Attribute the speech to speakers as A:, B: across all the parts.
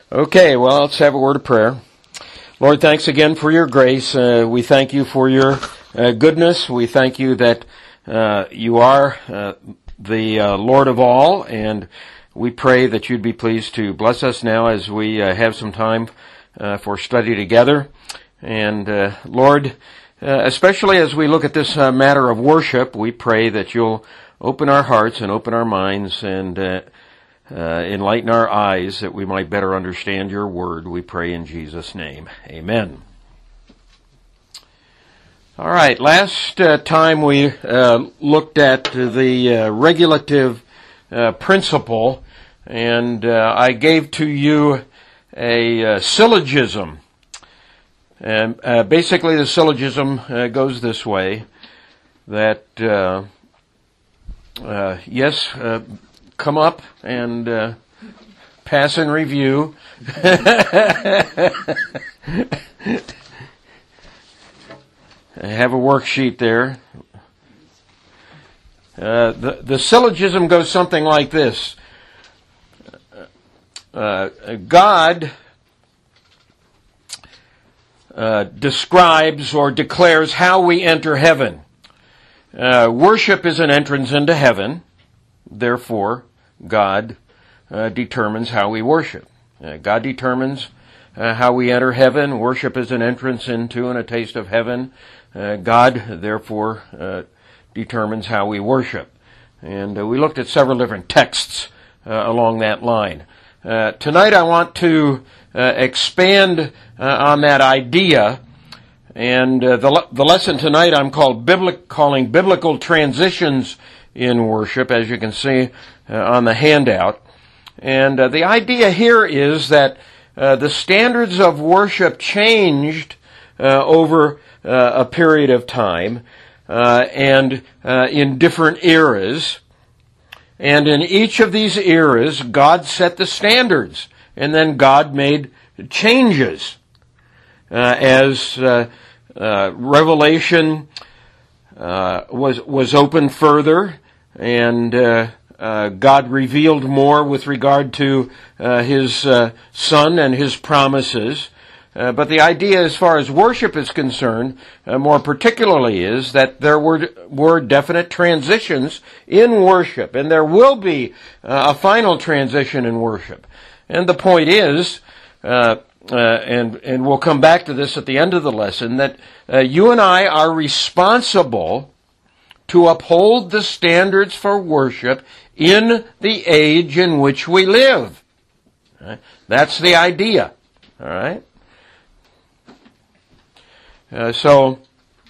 A: Okay, well, let's have a word of prayer. Lord, thanks again for your grace. We thank you for your goodness. We thank you that you are the Lord of all, and we pray that you'd be pleased to bless us now as we have some time for study together. And Lord, especially as we look at this matter of worship, we pray that you'll open our hearts and open our minds and enlighten our eyes that we might better understand your word. We pray in Jesus' name. Amen. All right. Last time we looked at the regulative principle, and I gave to you a syllogism. And basically the syllogism goes this way, that yes, come up and pass in review. I have a worksheet there. The syllogism goes something like this. God describes or declares how we enter heaven. Worship is an entrance into heaven. Therefore, God determines how we worship. God determines how we enter heaven. Worship is an entrance into and a taste of heaven. God, therefore, determines how we worship. And we looked at several different texts along that line. Tonight I want to expand on that idea. And the lesson tonight I'm calling Biblical Transitions in Worship, as you can see on the handout. And the idea here is that the standards of worship changed over a period of time and in different eras. And in each of these eras, God set the standards, and then God made changes as Revelation was opened further, and God revealed more with regard to His Son and His promises. But the idea as far as worship is concerned, more particularly, is that there were definite transitions in worship, and there will be a final transition in worship. And the point is, and we'll come back to this at the end of the lesson, that you and I are responsible to uphold the standards for worship in the age in which we live. That's the idea. All right? So,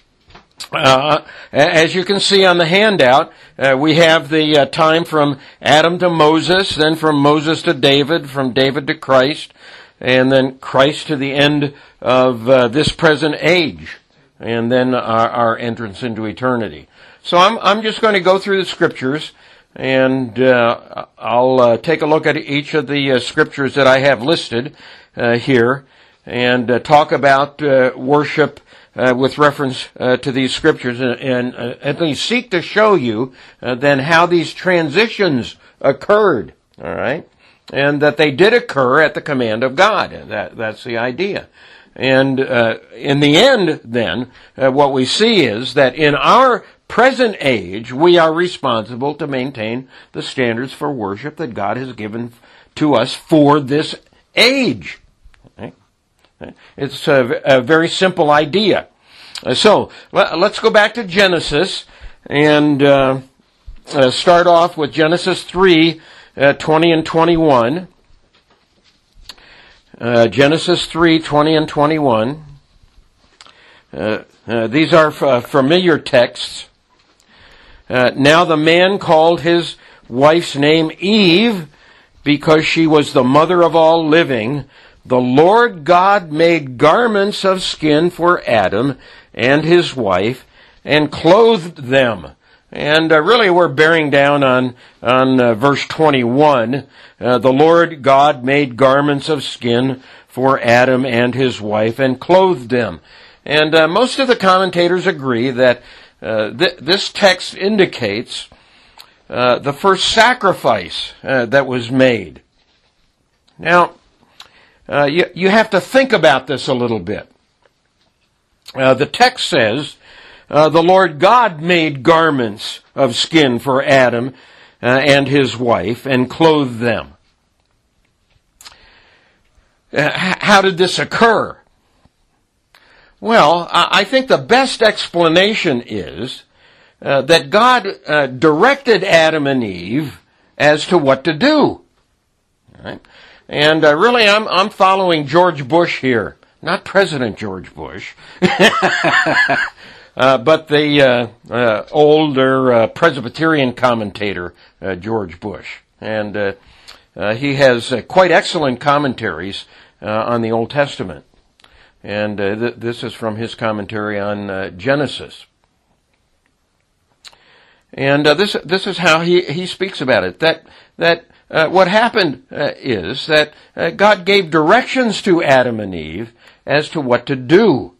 A: as you can see on the handout, we have the time from Adam to Moses, then from Moses to David, from David to Christ, and then Christ to the end of this present age, and then our entrance into eternity. So I'm just going to go through the scriptures, and I'll take a look at each of the scriptures that I have listed here, and talk about worship with reference to these scriptures, and at least seek to show you then how these transitions occurred. All right. And that they did occur at the command of God. That's the idea. And in the end, then, what we see is that in our present age, we are responsible to maintain the standards for worship that God has given to us for this age. Okay? It's a very simple idea. So, let's go back to Genesis and start off with Genesis 3, 20 and 21. Genesis 3, 20 and 21. These are familiar texts. Now the man called his wife's name Eve because she was the mother of all living. The Lord God made garments of skin for Adam and his wife and clothed them. And really we're bearing down on verse 21. The Lord God made garments of skin for Adam and his wife and clothed them. And most of the commentators agree that this text indicates the first sacrifice that was made. Now, you have to think about this a little bit. The text says, the Lord God made garments of skin for Adam and his wife and clothed them. How did this occur? Well, I think the best explanation is that God directed Adam and Eve as to what to do. Right? And really, I'm following George Bush here, not President George Bush, but the older Presbyterian commentator George Bush, and he has quite excellent commentaries on the Old Testament. And this is from his commentary on Genesis. And this is how he speaks about it. That what happened is that God gave directions to Adam and Eve as to what to do.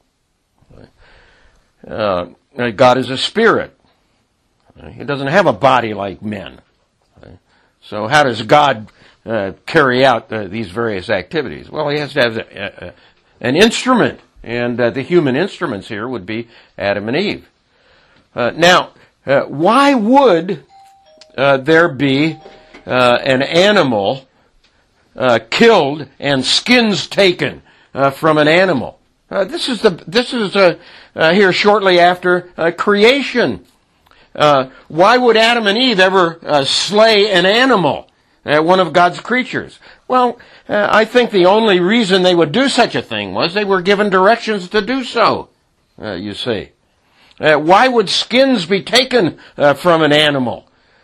A: God is a spirit. He doesn't have a body like men. So how does God carry out these various activities? Well, he has to have an instrument, and the human instruments here would be Adam and Eve. Now, why would there be an animal killed and skins taken from an animal? This is here shortly after creation. Why would Adam and Eve ever slay an animal, one of God's creatures? Well, I think the only reason they would do such a thing was they were given directions to do so, you see. Why would skins be taken from an animal?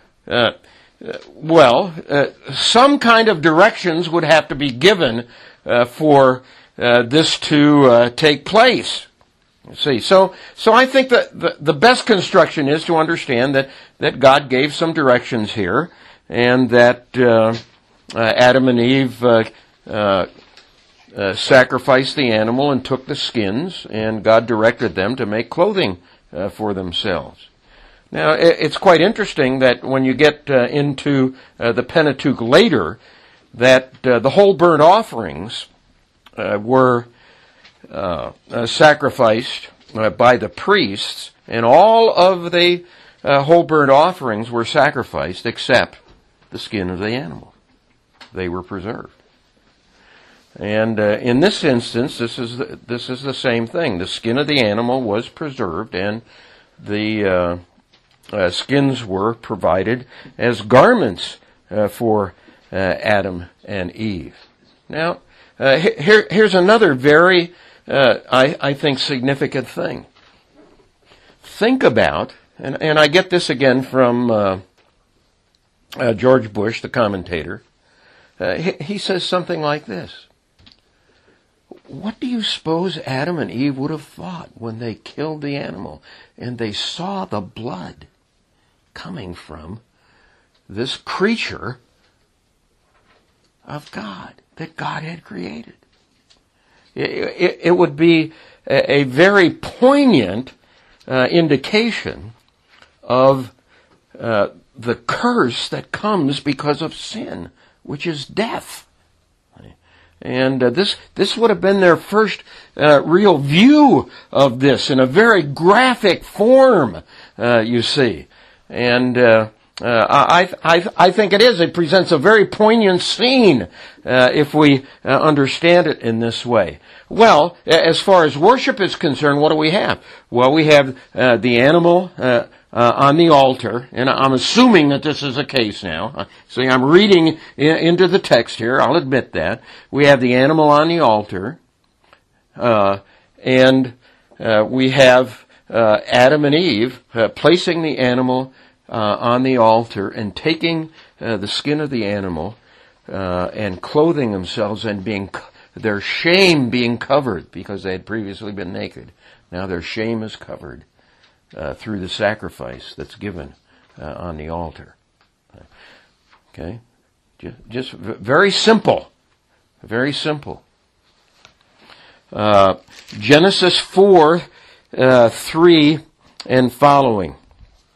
A: Well, some kind of directions would have to be given for this to take place. See, so I think that the best construction is to understand that God gave some directions here, and that Adam and Eve sacrificed the animal and took the skins, and God directed them to make clothing for themselves. Now, it's quite interesting that when you get into the Pentateuch later, that the whole burnt offerings were sacrificed by the priests, and all of the whole burnt offerings were sacrificed except the skin of the animal. They were preserved. And in this instance, this is the same thing. The skin of the animal was preserved, and the skins were provided as garments for Adam and Eve. Now, here's another very, I think, significant thing. Think about, and I get this again from George Bush, the commentator. He says something like this. What do you suppose Adam and Eve would have thought when they killed the animal and they saw the blood coming from this creature of God that God had created? It would be a very poignant indication of the curse that comes because of sin, which is death. And this would have been their first real view of this in a very graphic form, you see. And I think it is. It presents a very poignant scene if we understand it in this way. Well, as far as worship is concerned, what do we have? Well, we have the animal on the altar, and I'm assuming that this is the case now. See, I'm reading into the text here. I'll admit that. We have the animal on the altar, and we have Adam and Eve placing the animal on the altar and taking the skin of the animal and clothing themselves and their shame being covered because they had previously been naked. Now their shame is covered through the sacrifice that's given on the altar. Okay? Just very simple. Very simple. Genesis 4, 3 and following.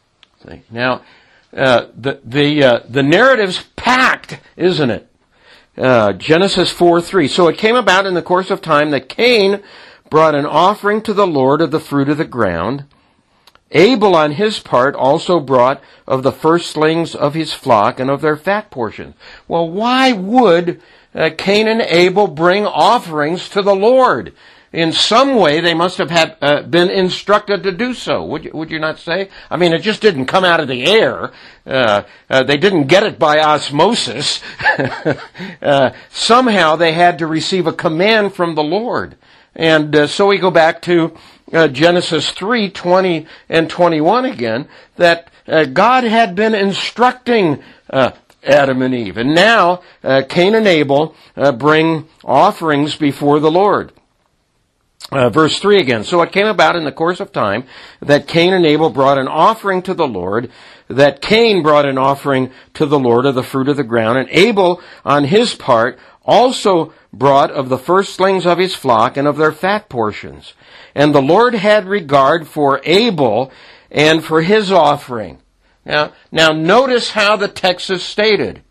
A: Now, the narrative's packed, isn't it, Genesis 4:3. So it came about in the course of time that Cain brought an offering to the Lord of the fruit of the ground. Abel on his part also brought of the firstlings of his flock and of their fat portions. Well, why would Cain and Abel bring offerings to the Lord? In some way, they must have been instructed to do so. Would you not say? I mean, it just didn't come out of the air. They didn't get it by osmosis. Somehow they had to receive a command from the Lord. And so we go back to Genesis 3:20 and 21 again, that God had been instructing Adam and Eve. And now Cain and Abel bring offerings before the Lord. Verse 3 again. So it came about in the course of time that Cain and Abel brought an offering to the Lord, that Cain brought an offering to the Lord of the fruit of the ground, and Abel on his part also brought of the firstlings of his flock and of their fat portions. And the Lord had regard for Abel and for his offering. Now notice how the text is stated.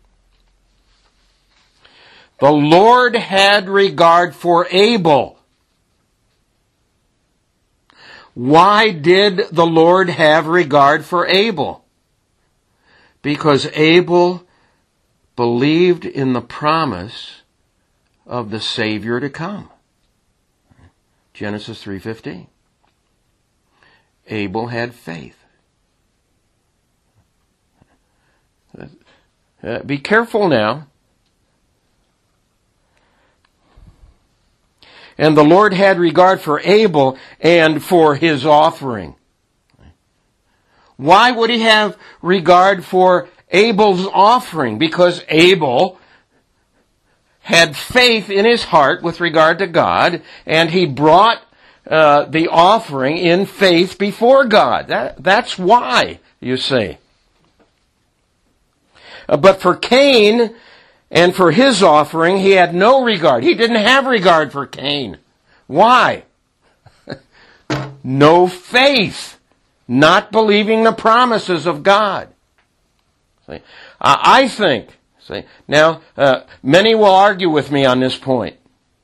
A: The Lord had regard for Abel. Why did the Lord have regard for Abel? Because Abel believed in the promise of the Savior to come. Genesis 3:15. Abel had faith. Be careful now. And the Lord had regard for Abel and for his offering. Why would he have regard for Abel's offering? Because Abel had faith in his heart with regard to God, and he brought the offering in faith before God. That's why, you see. But for Cain and for his offering, he had no regard. He didn't have regard for Cain. Why? No faith. Not believing the promises of God. See? I think, now, many will argue with me on this point.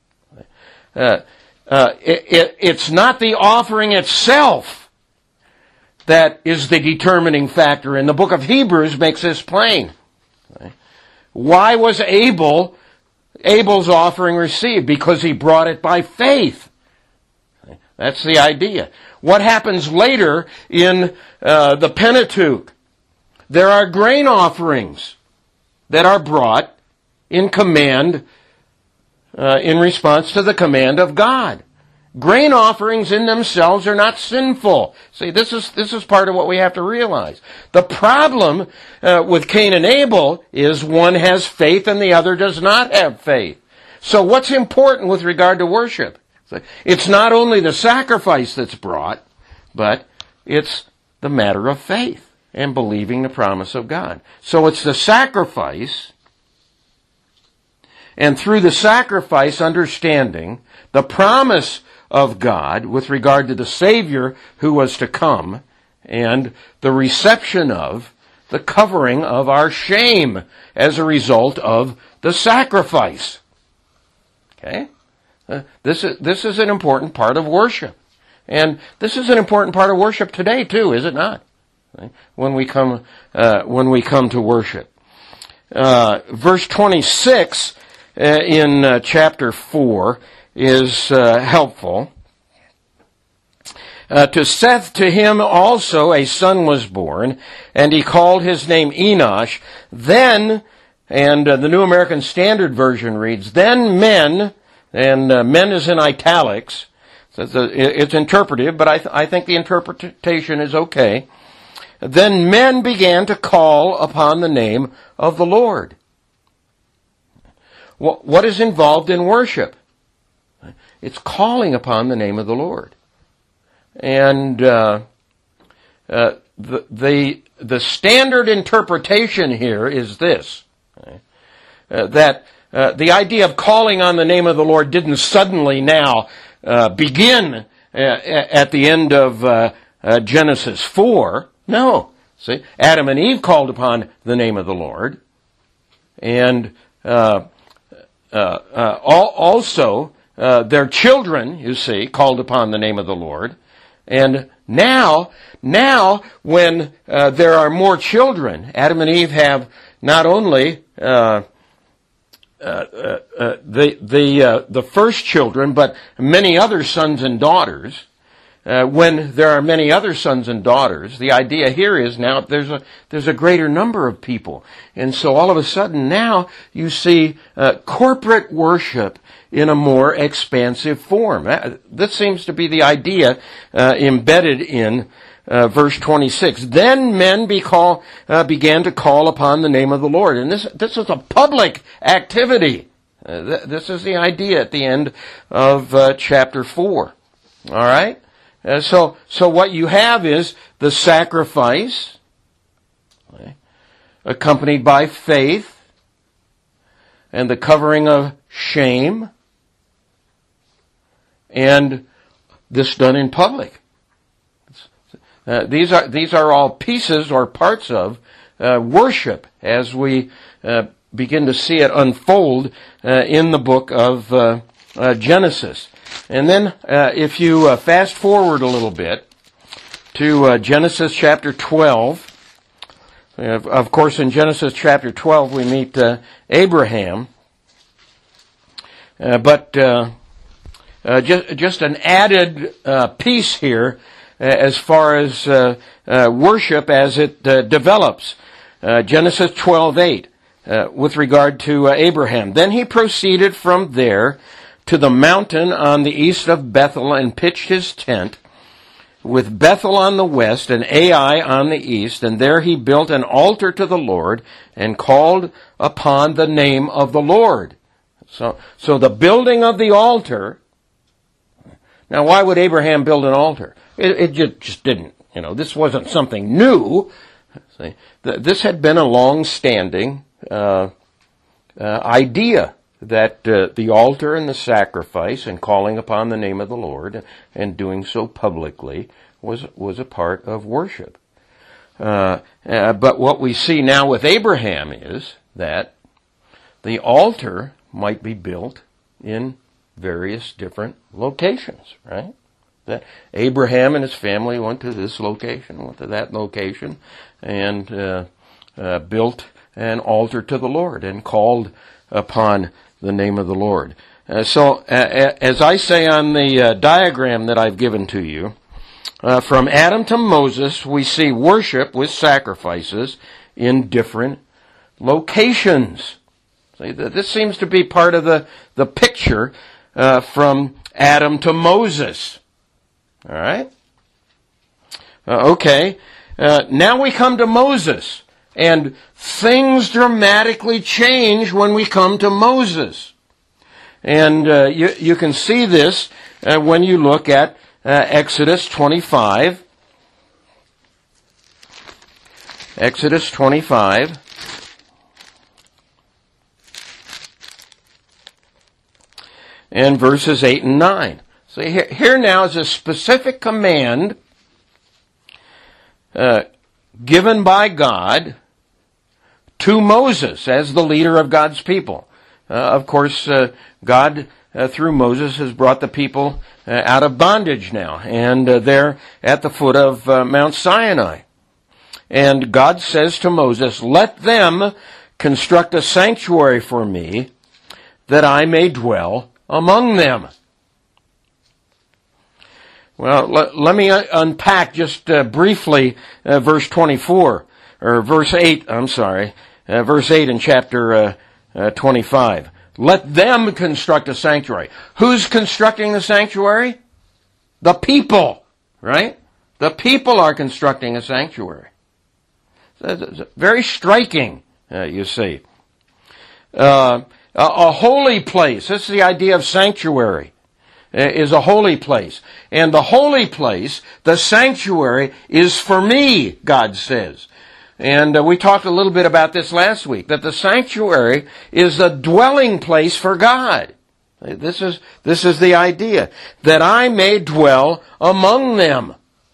A: It's not the offering itself that is the determining factor, and the book of Hebrews makes this plain. Why was Abel's offering received? Because he brought it by faith. That's the idea. What happens later in the Pentateuch? There are grain offerings that are brought in command, in response to the command of God. Grain offerings in themselves are not sinful. See, this is part of what we have to realize. The problem with Cain and Abel is one has faith and the other does not have faith. So what's important with regard to worship? It's not only the sacrifice that's brought, but it's the matter of faith and believing the promise of God. So it's the sacrifice, and through the sacrifice understanding the promise of God with regard to the Savior who was to come, and the reception of the covering of our shame as a result of the sacrifice. Okay? This is an important part of worship. And this is an important part of worship today too, is it not? Okay? When we come to worship. Verse 26 in chapter 4 is helpful. To Seth, to him also a son was born, and he called his name Enosh. Then, and the New American Standard Version reads, then men, and men is in italics, so it's interpretive, but I think the interpretation is okay. Then men began to call upon the name of the Lord. What is involved in worship? It's calling upon the name of the Lord. And the standard interpretation here is this, that the idea of calling on the name of the Lord didn't suddenly now begin at the end of Genesis 4. No. See, Adam and Eve called upon the name of the Lord, and also their children, you see, called upon the name of the Lord. And now when there are more children, Adam and Eve have not only the first children, but many other sons and daughters. When there are many other sons and daughters, the idea here is now there's a greater number of people. And so all of a sudden now you see corporate worship in a more expansive form. This seems to be the idea embedded in verse 26. Then men began to call upon the name of the Lord. And this is a public activity. This is the idea at the end of chapter 4. All right? So what you have is the sacrifice, okay, accompanied by faith, and the covering of shame, and this done in public. These are all pieces or parts of worship as we begin to see it unfold in the book of Genesis. And then if you fast forward a little bit to Genesis chapter 12, of course in Genesis chapter 12 we meet Abraham, but just an added piece here as far as worship as it develops. Genesis 12:8 with regard to Abraham. Then he proceeded from there to the mountain on the east of Bethel and pitched his tent, with Bethel on the west and Ai on the east, and there he built an altar to the Lord and called upon the name of the Lord. So the building of the altar. Now, why would Abraham build an altar? It just didn't. This wasn't something new. See, this had been a long-standing idea, that the altar and the sacrifice and calling upon the name of the Lord and doing so publicly was a part of worship. But what we see now with Abraham is that the altar might be built in various different locations, right? That Abraham and his family went to this location, went to that location, and built an altar to the Lord and called upon the name of the Lord. So, as I say on the diagram that I've given to you, from Adam to Moses, we see worship with sacrifices in different locations. See, this seems to be part of the picture from Adam to Moses. All right? Okay. Now we come to Moses. And things dramatically change when we come to Moses. And you can see this when you look at Exodus 25. Exodus 25. And verses 8 and 9. So here now is a specific command given by God to Moses as the leader of God's people. Of course, God, through Moses, has brought the people out of bondage now, and they're at the foot of Mount Sinai. And God says to Moses, "Let them construct a sanctuary for me, that I may dwell among them." Well, let me unpack just briefly verse 24, or verse 8, verse 8 in chapter 25. Let them construct a sanctuary. Who's constructing the sanctuary? The people, right? The people are constructing a sanctuary. It's very striking, you see. A holy place. This is the idea of sanctuary. Is a holy place. And the holy place, the sanctuary, is for me, God says. And we talked a little bit about this last week, that the sanctuary is a dwelling place for God. This is the idea, that I may dwell among them.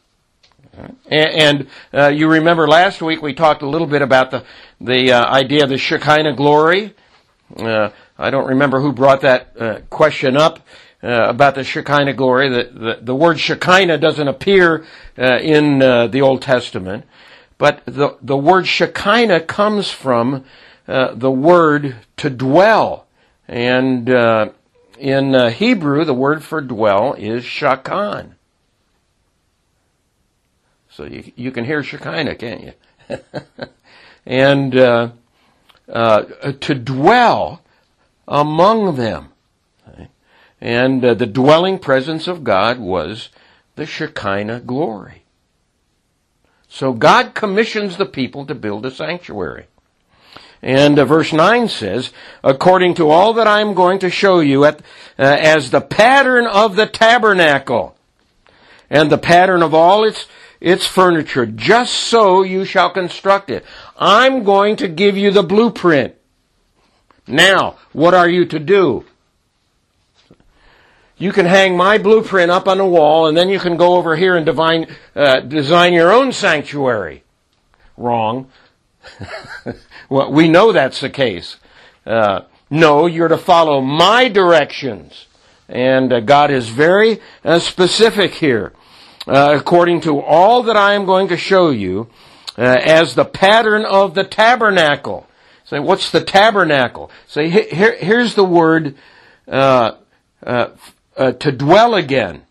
A: And you remember last week we talked a little bit about the idea of the Shekinah glory. I don't remember who brought that question up about the Shekinah glory. The word Shekinah doesn't appear in the Old Testament, but the word Shekinah comes from the word to dwell. And in Hebrew, the word for dwell is shakan. So you can hear Shekinah, can't you? And to dwell among them. Okay? And the dwelling presence of God was the Shekinah glory. So God commissions the people to build a sanctuary. And verse 9 says, according to all that I am going to show you as the pattern of the tabernacle and the pattern of all its furniture, just so you shall construct it. I'm going to give you the blueprint. Now, what are you to do? You can hang my blueprint up on the wall, and then you can go over here and design your own sanctuary. Wrong. Well, we know that's the case. No, you're to follow my directions. And God is very specific here. According to all that I am going to show you as the pattern of the tabernacle. Say, what's the tabernacle? Say, here's the word to dwell again.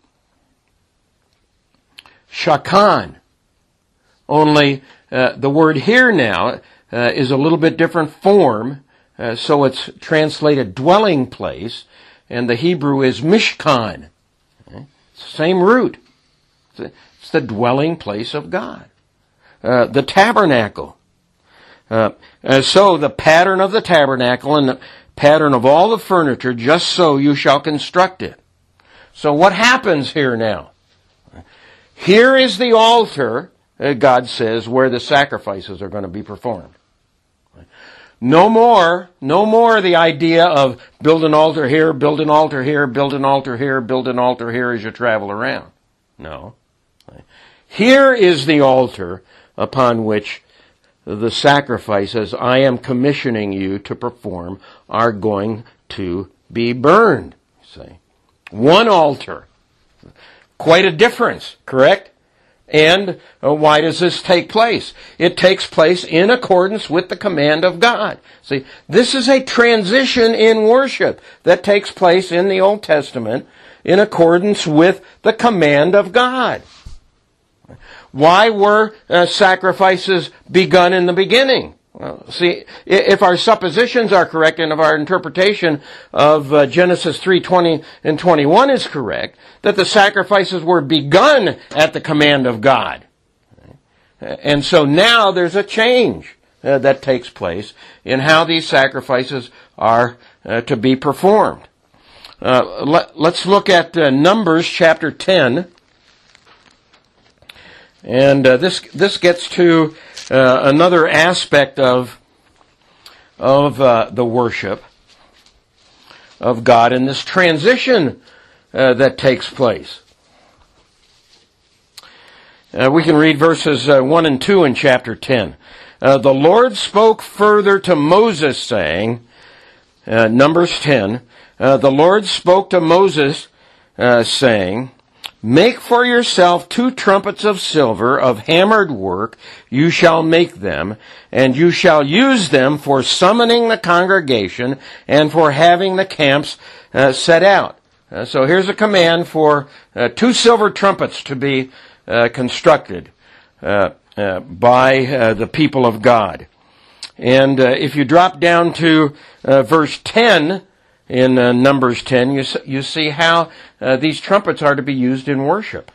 A: Shakan. Only the word here now is a little bit different form, so it's translated dwelling place, and the Hebrew is mishkan. Okay? It's the same root. It's the dwelling place of God. The tabernacle. So the pattern of the tabernacle and the pattern of all the furniture, just so you shall construct it. So what happens here now? Here is the altar, God says, where the sacrifices are going to be performed. No more the idea of build an altar here, build an altar here, build an altar here, build an altar here as you travel around. No. Here is the altar upon which the sacrifices I am commissioning you to perform are going to be burned. See? One altar. Quite a difference, correct? And why does this take place? It takes place in accordance with the command of God. See, this is a transition in worship that takes place in the Old Testament in accordance with the command of God. Why were sacrifices begun in the beginning? Well, see, if our suppositions are correct and if our interpretation of Genesis 3:20 and 21 is correct, that the sacrifices were begun at the command of God. And so now there's a change that takes place in how these sacrifices are to be performed. Let's look at Numbers chapter 10. And this gets to another aspect of the worship of God and this transition that takes place. We can read verses 1 and 2 in chapter 10. The Lord spoke further to Moses, saying, Numbers 10, the Lord spoke to Moses, saying, make for yourself 2 trumpets of silver of hammered work, you shall make them, and you shall use them for summoning the congregation and for having the camps set out. So here's a command for 2 silver trumpets to be constructed by the people of God. And if you drop down to verse 10, in Numbers 10, you see how these trumpets are to be used in worship.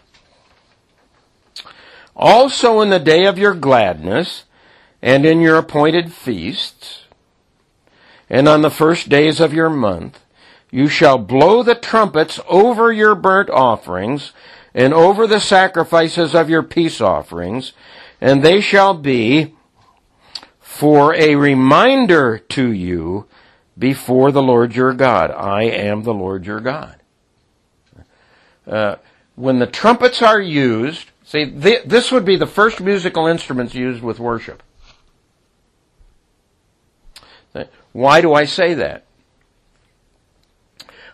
A: Also in the day of your gladness, and in your appointed feasts, and on the first days of your month, you shall blow the trumpets over your burnt offerings, and over the sacrifices of your peace offerings, and they shall be for a reminder to you before the Lord your God. I am the Lord your God. When the trumpets are used, see, this would be the first musical instruments used with worship. Why do I say that?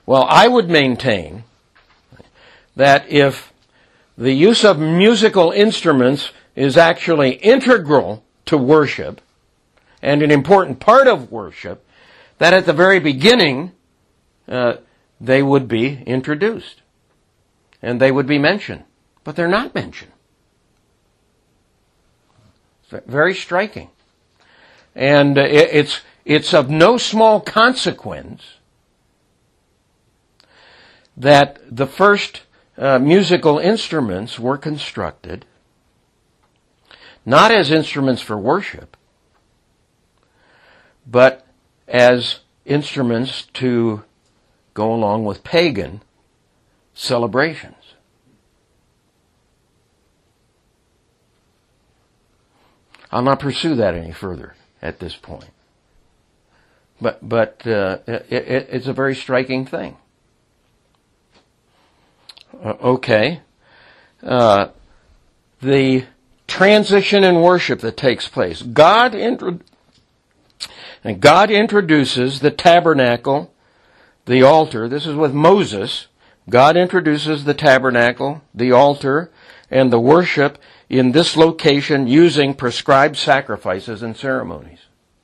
A: Well, I would maintain that if the use of musical instruments is actually integral to worship and an important part of worship, that at the very beginning they would be introduced and they would be mentioned. But they're not mentioned. It's very striking. And it's of no small consequence that the first musical instruments were constructed not as instruments for worship, but as instruments to go along with pagan celebrations. I'll not pursue that any further at this point. But it's a very striking thing. Okay. The transition in worship that takes place. God introduces the tabernacle, the altar. This is with Moses. God introduces the tabernacle, the altar, and the worship in this location using prescribed sacrifices and ceremonies.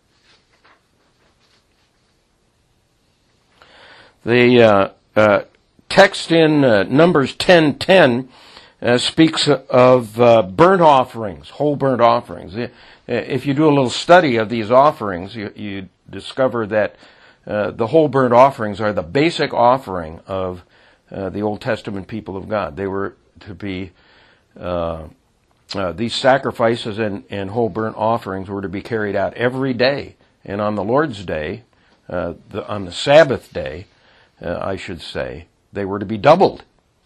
A: The text in Numbers 10:10 speaks of burnt offerings, whole burnt offerings. If you do a little study of these offerings, you discover that the whole burnt offerings are the basic offering of the Old Testament people of God. They were to be these sacrifices and whole burnt offerings were to be carried out every day. And on the Lord's Day, on the Sabbath day, I should say, they were to be doubled.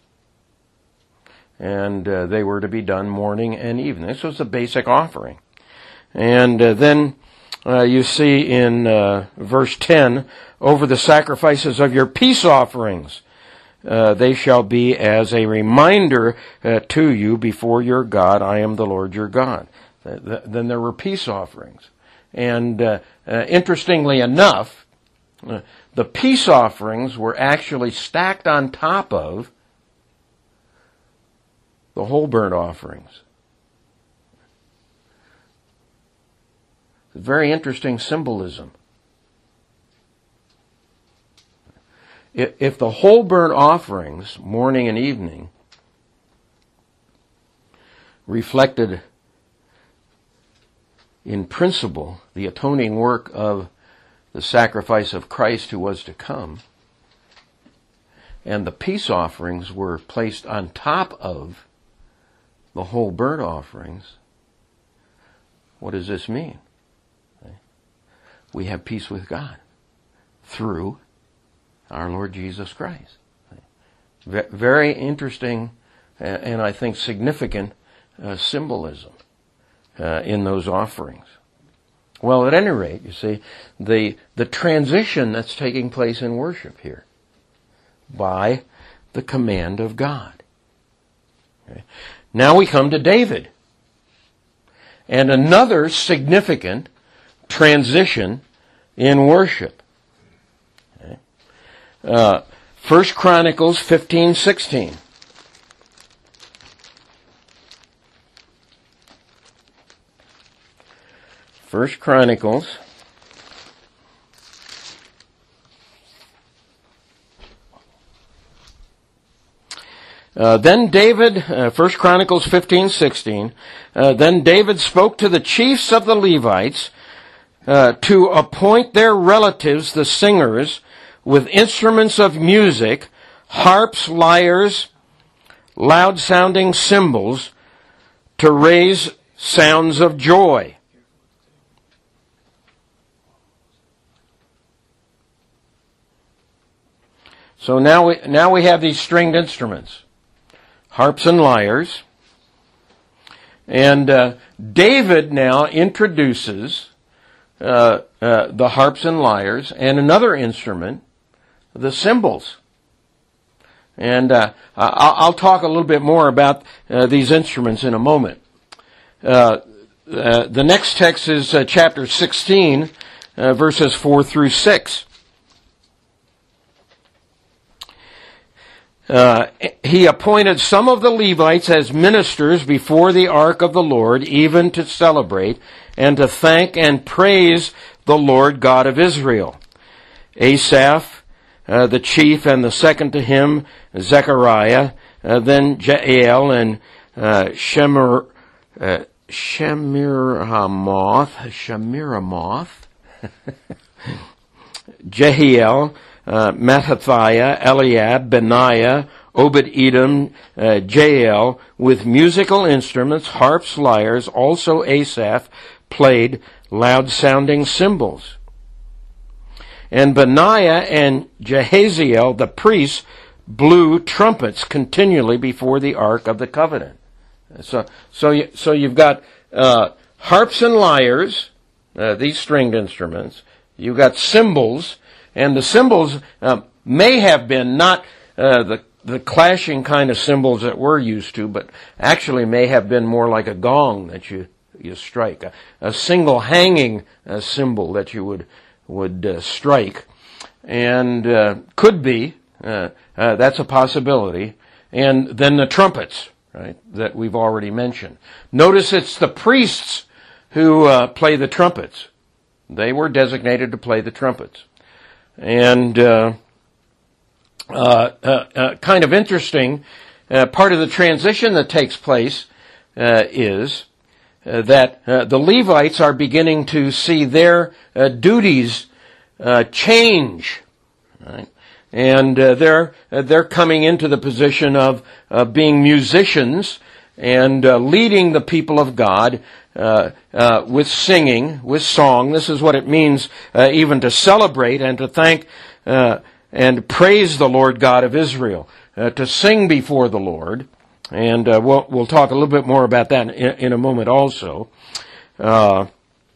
A: And they were to be done morning and evening. This was the basic offering. And then you see in verse 10, over the sacrifices of your peace offerings, they shall be as a reminder to you before your God, I am the Lord your God. Then there were peace offerings. And interestingly enough, the peace offerings were actually stacked on top of the whole burnt offerings. It's a very interesting symbolism. If the whole burnt offerings, morning and evening, reflected in principle the atoning work of the sacrifice of Christ who was to come, and the peace offerings were placed on top of the whole burnt offerings, what does this mean? We have peace with God through our Lord Jesus Christ. Very interesting and I think significant symbolism in those offerings. Well, at any rate, you see, the transition that's taking place in worship here by the command of God. Okay. Now we come to David. And another significant transition in worship. Okay. 1 Chronicles 15:16. First Chronicles. Then David, 1 Chronicles 15:16, then David spoke to the chiefs of the Levites to appoint their relatives, the singers, with instruments of music, harps, lyres, loud-sounding cymbals, to raise sounds of joy. So now we have these stringed instruments, harps and lyres. And David now introduces the harps and lyres and another instrument, the cymbals. And I'll talk a little bit more about these instruments in a moment. The next text is chapter 16, verses 4 through 6. he appointed some of the Levites as ministers before the ark of the Lord, even to celebrate and to thank and praise the Lord God of Israel. Asaph, the chief, and the second to him, Zechariah, then Jael and Shemiramoth, Jehiel, Mattathiah, Eliab, Benaiah, Obed-Edom, Jael, with musical instruments, harps, lyres. Also Asaph played loud-sounding cymbals. And Benaiah and Jehaziel, the priests, blew trumpets continually before the Ark of the Covenant. So you've got harps and lyres, these stringed instruments. You've got cymbals, and the cymbals may have been not the clashing kind of cymbals that we're used to, but actually may have been more like a gong that you strike, a single hanging cymbal that you would strike, and could be that's a possibility. And then the trumpets, right, that we've already mentioned. Notice it's the priests who play the trumpets. They were designated to play the trumpets. And kind of interesting, part of the transition that takes place is that the Levites are beginning to see their duties change, right? And they're coming into the position of being musicians and leading the people of God with singing, with song. This is what it means even to celebrate and to thank and praise the Lord God of Israel, to sing before the Lord. And we'll talk a little bit more about that in a moment also. But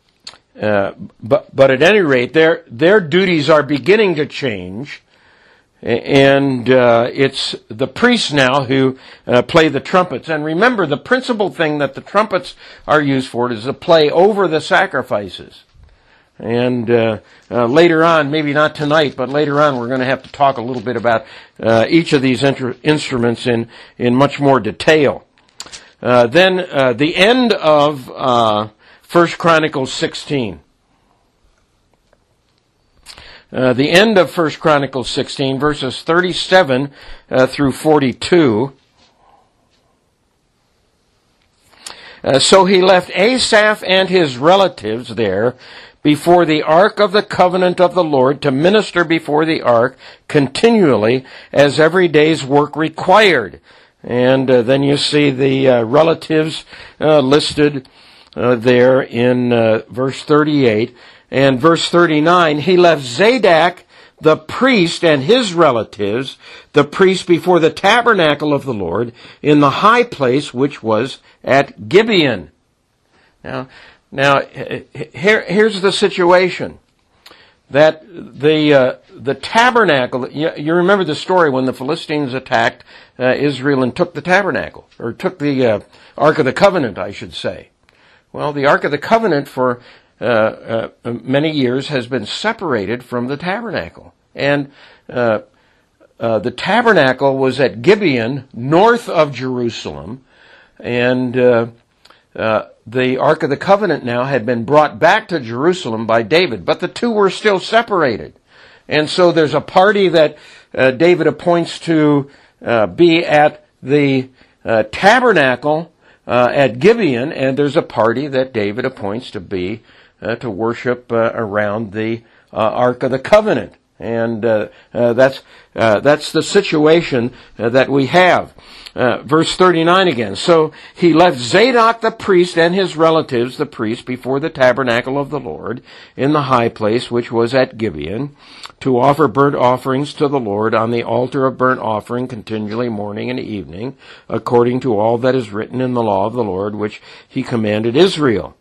A: at any rate, their duties are beginning to change. And it's the priests now who play the trumpets. And remember, the principal thing that the trumpets are used for is to play over the sacrifices. And later on, maybe not tonight, but later on, we're going to have to talk a little bit about each of these instruments in much more detail. Then the end of 1 Chronicles 16. The end of 1 Chronicles 16, verses 37 through 42. So he left Asaph and his relatives there before the ark of the covenant of the Lord to minister before the ark continually as every day's work required. And then you see the relatives listed there in verse 38. And verse 39, he left Zadok the priest and his relatives, the priest before the tabernacle of the Lord, in the high place which was at Gibeon. Now here's the situation. That the tabernacle, you remember the story when the Philistines attacked Israel and took the tabernacle, or took the Ark of the Covenant, I should say. Well, the Ark of the Covenant for many years has been separated from the tabernacle. And the tabernacle was at Gibeon, north of Jerusalem, and the Ark of the Covenant now had been brought back to Jerusalem by David, but the two were still separated. And so there's a party that David appoints to be at the tabernacle at Gibeon, and there's a party that David appoints to be to worship around the Ark of the Covenant. And that's the situation that we have. Verse 39 again. So he left Zadok the priest and his relatives, the priests, before the tabernacle of the Lord in the high place which was at Gibeon, to offer burnt offerings to the Lord on the altar of burnt offering continually morning and evening, according to all that is written in the law of the Lord which he commanded Israel.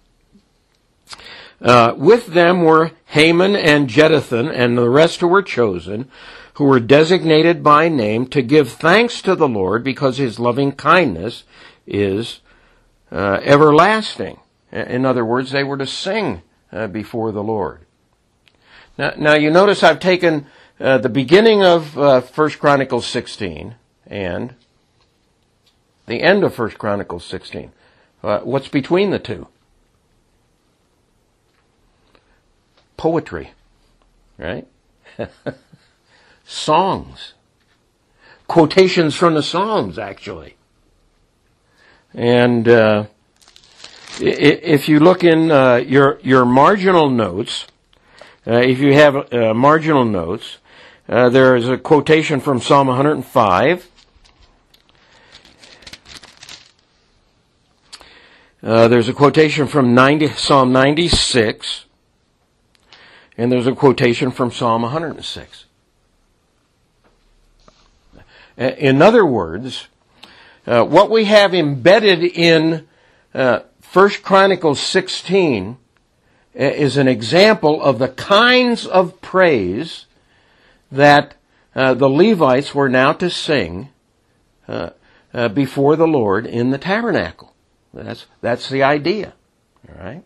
A: With them were Haman and Jeduthun and the rest who were chosen, who were designated by name to give thanks to the Lord because his loving kindness is everlasting. In other words, they were to sing before the Lord. Now you notice I've taken the beginning of 1 Chronicles 16 and the end of 1 Chronicles 16. What's between the two? Poetry, right? Songs. Quotations from the Psalms, actually. And if you look in your marginal notes, if you have marginal notes, there is a quotation from Psalm 105. There's a quotation from Psalm 96. And there's a quotation from Psalm 106. In other words, what we have embedded in 1 Chronicles 16 is an example of the kinds of praise that the Levites were now to sing before the Lord in the tabernacle. That's the idea. All right.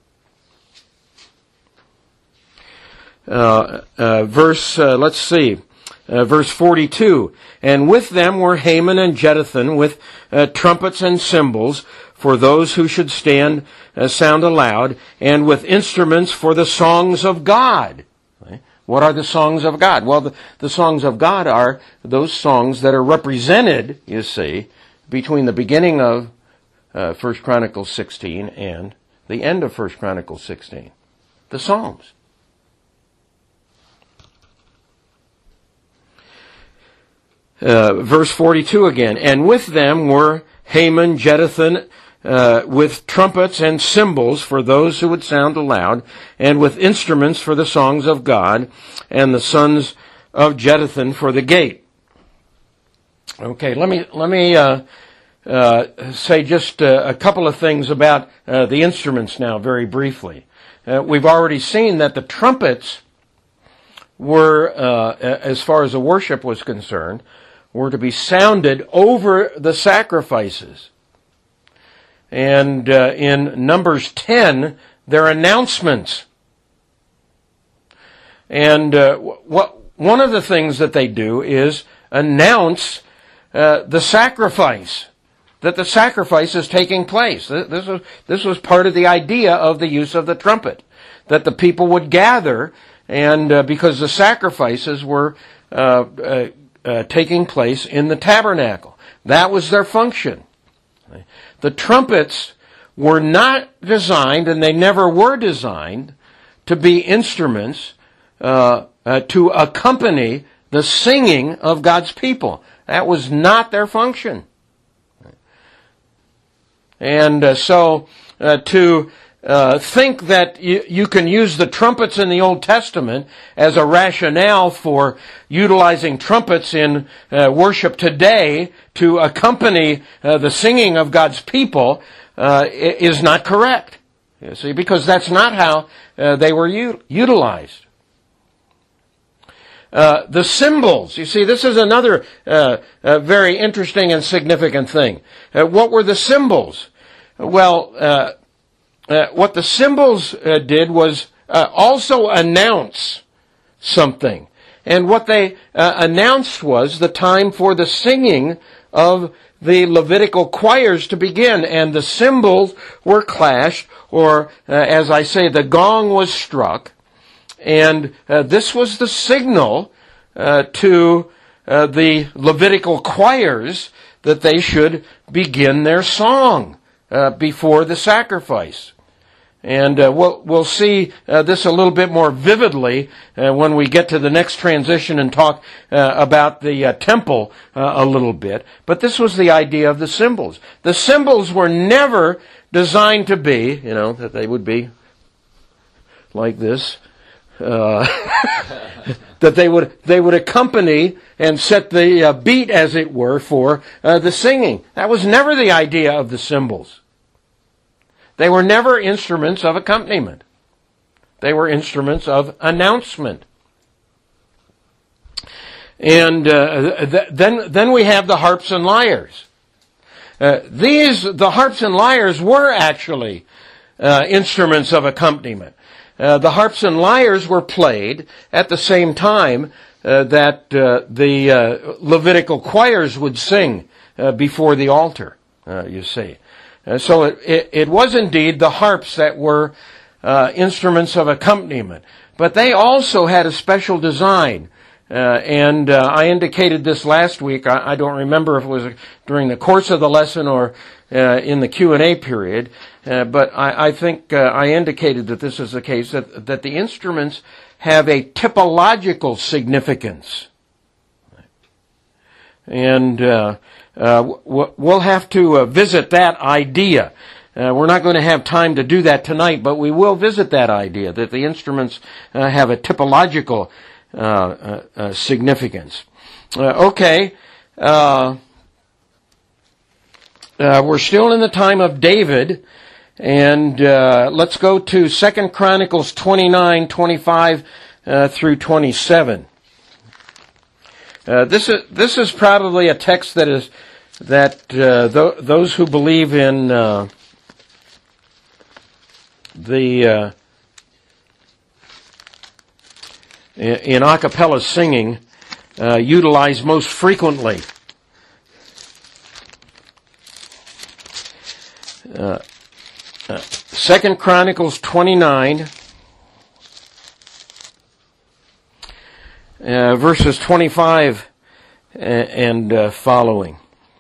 A: Verse 42. And with them were Haman and Jeduthun with trumpets and cymbals for those who should sound aloud, and with instruments for the songs of God. What are the songs of God? Well, the songs of God are those songs that are represented, you see, between the beginning of 1 Chronicles 16 and the end of 1 Chronicles 16. The Psalms. Verse 42 again. And with them were Haman, Jeduthun, with trumpets and cymbals for those who would sound aloud, and with instruments for the songs of God, and the sons of Jeduthun for the gate. Okay, let me say just a couple of things about the instruments now, very briefly. We've already seen that the trumpets were, as far as the worship was concerned, were to be sounded over the sacrifices. And in Numbers 10, they're announcements. And one of the things that they do is announce the sacrifice, that the sacrifice is taking place. This was part of the idea of the use of the trumpet, that the people would gather, and because the sacrifices were taking place in the tabernacle. That was their function. The trumpets were not designed, and they never were designed, to be instruments to accompany the singing of God's people. That was not their function. And so to think that you can use the trumpets in the Old Testament as a rationale for utilizing trumpets in worship today to accompany the singing of God's people is not correct. You see, because that's not how they were utilized. The cymbals, you see, this is another very interesting and significant thing. What were the cymbals? Well, what the cymbals did was also announce something. And what they announced was the time for the singing of the Levitical choirs to begin. And the cymbals were clashed, or as I say, the gong was struck. And this was the signal to the Levitical choirs that they should begin their song before the sacrifice. And we'll see this a little bit more vividly when we get to the next transition and talk about the temple a little bit. But this was the idea of the cymbals. The cymbals were never designed to be, that they would be like this. That they would accompany and set the beat, as it were, for the singing. That was never the idea of the cymbals. They were never instruments of accompaniment. They were instruments of announcement. And then we have the harps and lyres. The harps and lyres were actually instruments of accompaniment. The harps and lyres were played at the same time that the Levitical choirs would sing before the altar, you see. So it was indeed the harps that were instruments of accompaniment. But they also had a special design. And I indicated this last week. I don't remember if it was during the course of the lesson or in the Q&A period. But I think I indicated that this is the case, that the instruments have a typological significance. And we'll have to visit that idea. We're not going to have time to do that tonight, but we will visit that idea, that the instruments have a typological significance. Okay. We're still in the time of David, and let's go to 2 Chronicles 29, 25 through 27. This is probably a text that those who believe in in a cappella singing utilize most frequently. 2 Chronicles 29, verses 25 and following.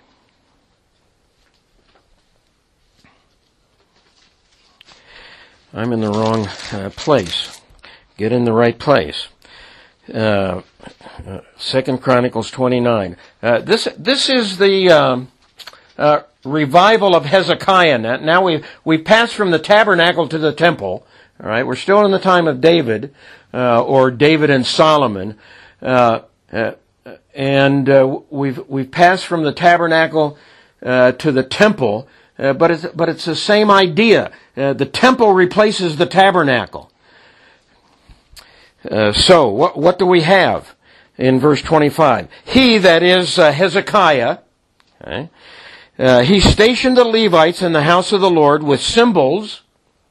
A: I'm in the wrong place. Get in the right place. 2 Chronicles 29. This is the revival of Hezekiah. Now we've passed from the tabernacle to the temple. All right, we're still in the time of David, or David and Solomon, and we've passed from the tabernacle to the temple. But it's the same idea. The temple replaces the tabernacle. So what do we have in verse 25? He, that is Hezekiah, okay, he stationed the Levites in the house of the Lord with cymbals,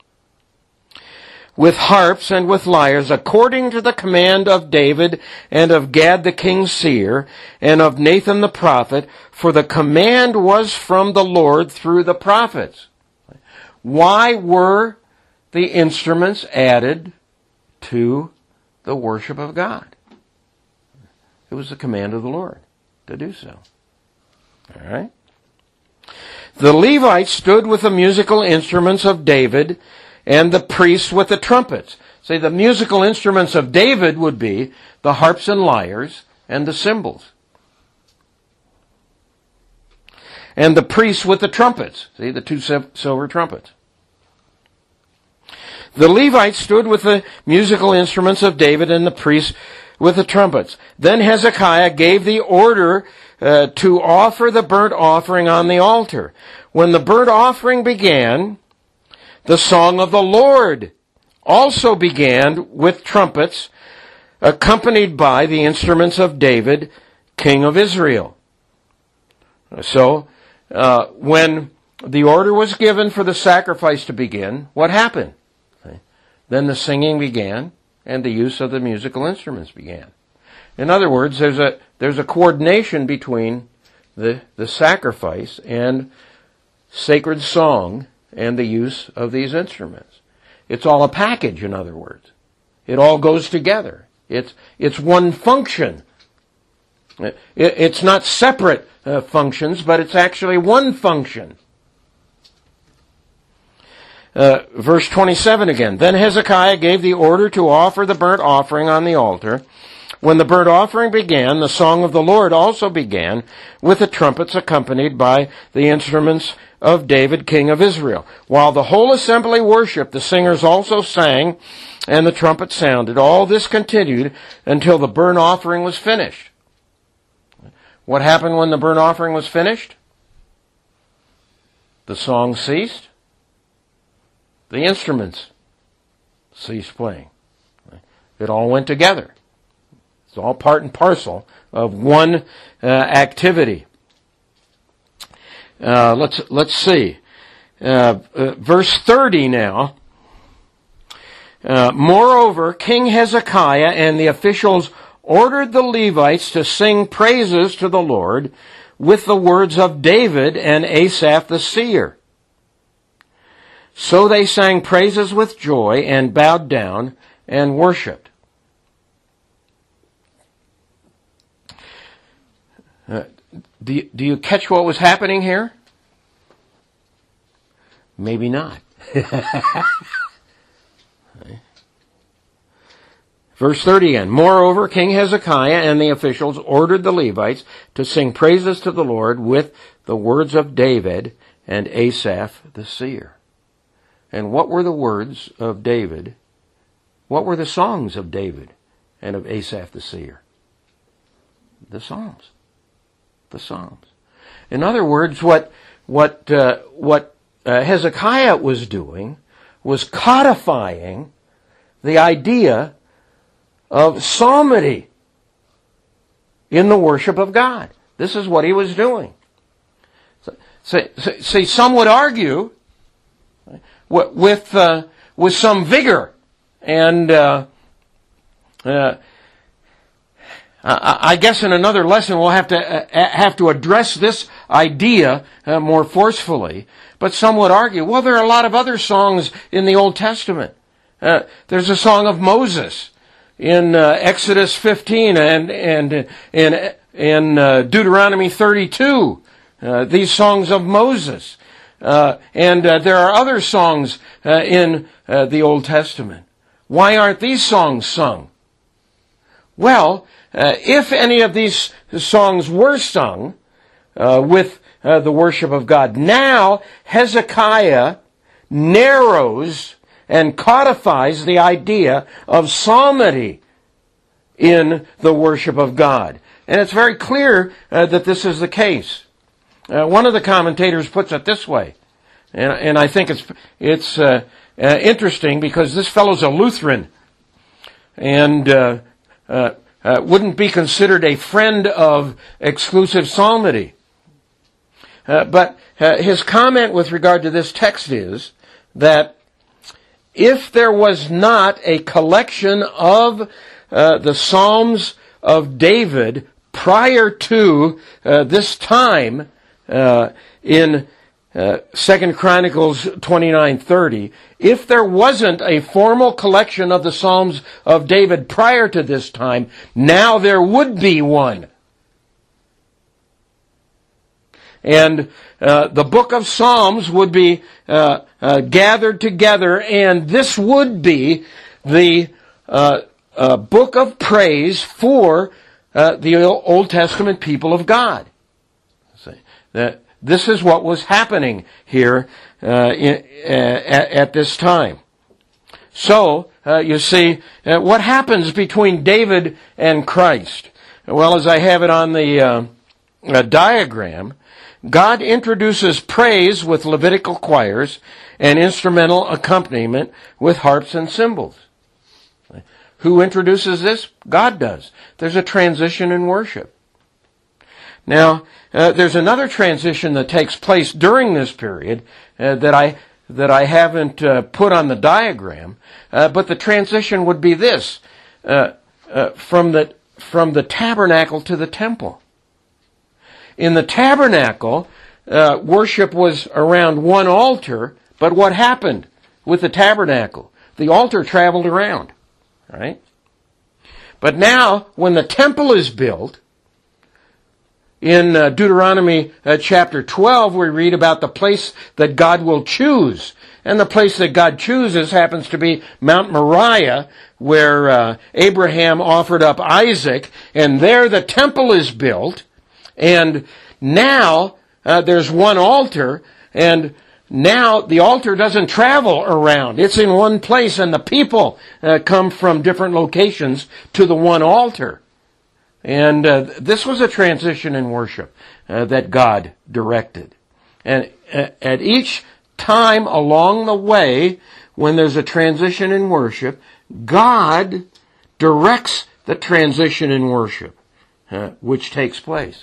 A: with harps, and with lyres, according to the command of David and of Gad the king's seer, and of Nathan the prophet, for the command was from the Lord through the prophets. Why were the instruments added to the worship of God? It was the command of the Lord to do so. All right? The Levites stood with the musical instruments of David, and the priests with the trumpets. See, the musical instruments of David would be the harps and lyres and the cymbals. And the priests with the trumpets. See, the two silver trumpets. The Levites stood with the musical instruments of David, and the priests with the trumpets. Then Hezekiah gave the order to offer the burnt offering on the altar. When the burnt offering began, the song of the Lord also began with trumpets, accompanied by the instruments of David, king of Israel. So, when the order was given for the sacrifice to begin, what happened? Then the singing began, and the use of the musical instruments began. In other words, there's a coordination between the sacrifice and sacred song and the use of these instruments. It's all a package, in other words. It all goes together. It's one function. It's not separate functions, but it's actually one function. Verse 27 again. Then Hezekiah gave the order to offer the burnt offering on the altar. When the burnt offering began, the song of the Lord also began, with the trumpets accompanied by the instruments of David, king of Israel. While the whole assembly worshipped, the singers also sang, and the trumpet sounded. All this continued until the burnt offering was finished. What happened when the burnt offering was finished? The song ceased. The instruments ceased playing. It all went together. It's all part and parcel of one activity. Let's see. Verse 30 now. Moreover, King Hezekiah and the officials ordered the Levites to sing praises to the Lord with the words of David and Asaph the seer. So they sang praises with joy and bowed down and worshipped. Do you catch what was happening here? Maybe not. Verse 30 again. Moreover, King Hezekiah and the officials ordered the Levites to sing praises to the Lord with the words of David and Asaph the seer. And what were the words of David? What were the songs of David and of Asaph the seer? The Psalms. The Psalms. In other words, what Hezekiah was doing was codifying the idea of psalmody in the worship of God. This is what he was doing. See, some would argue with some vigor, and I guess in another lesson we'll have to address this idea more forcefully. But some would argue, well, there are a lot of other songs in the Old Testament. There's a song of Moses in Exodus 15 and in Deuteronomy 32. These songs of Moses, and there are other songs in the Old Testament. Why aren't these songs sung? Well, if any of these songs were sung with the worship of God, now Hezekiah narrows and codifies the idea of psalmody in the worship of God. And it's very clear that this is the case. One of the commentators puts it this way, and I think it's interesting because this fellow's a Lutheran, and wouldn't be considered a friend of exclusive psalmody. But his comment with regard to this text is that if there was not a collection of the Psalms of David prior to this time in 2 Chronicles 29:30, if there wasn't a formal collection of the Psalms of David prior to this time, now there would be one. And the book of Psalms would be gathered together, and this would be the book of praise for the Old Testament people of God. That this is what was happening here at this time. So, you see, what happens between David and Christ? Well, as I have it on the diagram, God introduces praise with Levitical choirs and instrumental accompaniment with harps and cymbals. Who introduces this? God does. There's a transition in worship. Now, there's another transition that takes place during this period that I haven't put on the diagram, but the transition would be this: from the tabernacle to the temple. In the tabernacle, worship was around one altar, but what happened with the tabernacle? The altar traveled around, right? But now, when the temple is built, in Deuteronomy chapter 12, we read about the place that God will choose. And the place that God chooses happens to be Mount Moriah, where Abraham offered up Isaac, and there the temple is built. And now there's one altar, and now the altar doesn't travel around. It's in one place, and the people come from different locations to the one altar. And this was a transition in worship that God directed. And at each time along the way, when there's a transition in worship, God directs the transition in worship, which takes place.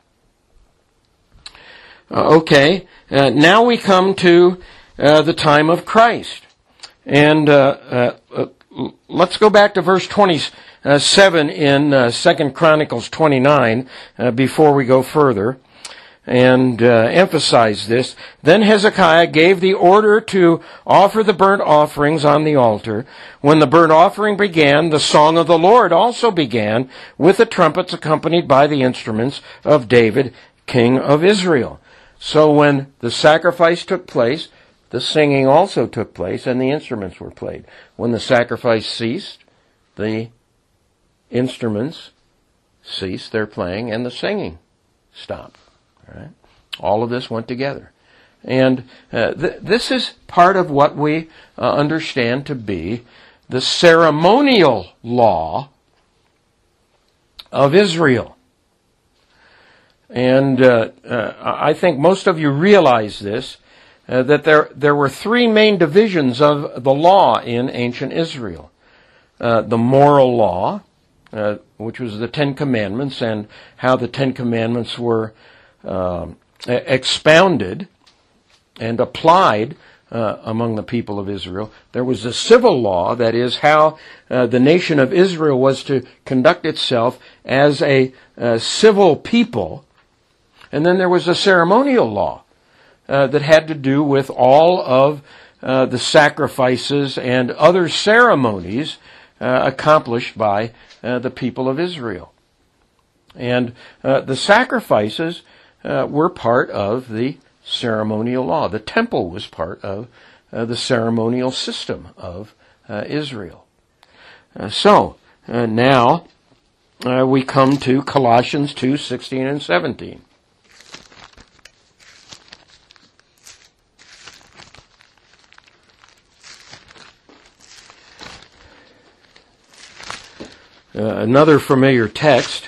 A: Now we come to the time of Christ. And let's go back to verse 27 in 2 Chronicles 29 before we go further and emphasize this. Then Hezekiah gave the order to offer the burnt offerings on the altar. When the burnt offering began, the song of the Lord also began, with the trumpets accompanied by the instruments of David, king of Israel. So when the sacrifice took place, the singing also took place, and the instruments were played. When the sacrifice ceased, the instruments ceased their playing, and the singing stopped. All right? All of this went together. And this is part of what we understand to be the ceremonial law of Israel. And I think most of you realize this, that there were three main divisions of the law in ancient Israel. The moral law, which was the Ten Commandments, and how the Ten Commandments were expounded and applied among the people of Israel. There was the civil law, that is, how the nation of Israel was to conduct itself as a civil people. And then there was the ceremonial law that had to do with all of the sacrifices and other ceremonies accomplished by the people of Israel. And the sacrifices were part of the ceremonial law. The temple was part of the ceremonial system of Israel. So now we come to Colossians 2:16 and 17. Another familiar text.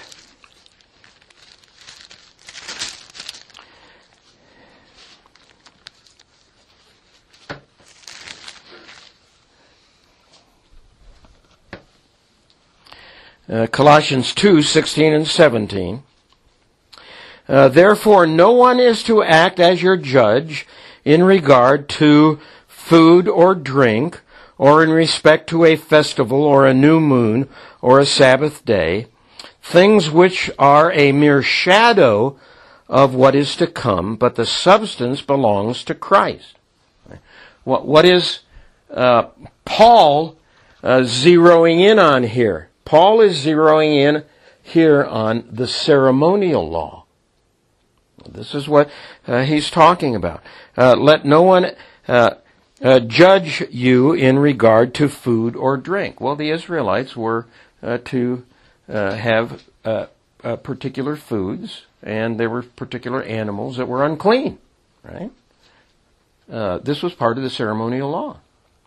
A: Colossians 2:16 and 17. Therefore, no one is to act as your judge in regard to food or drink, or in respect to a festival, or a new moon, or a Sabbath day, things which are a mere shadow of what is to come, but the substance belongs to Christ. What is Paul zeroing in on here? Paul is zeroing in here on the ceremonial law. This is what he's talking about. Let no one judge you in regard to food or drink. Well, the Israelites were to have particular foods, and there were particular animals that were unclean, right? This was part of the ceremonial law.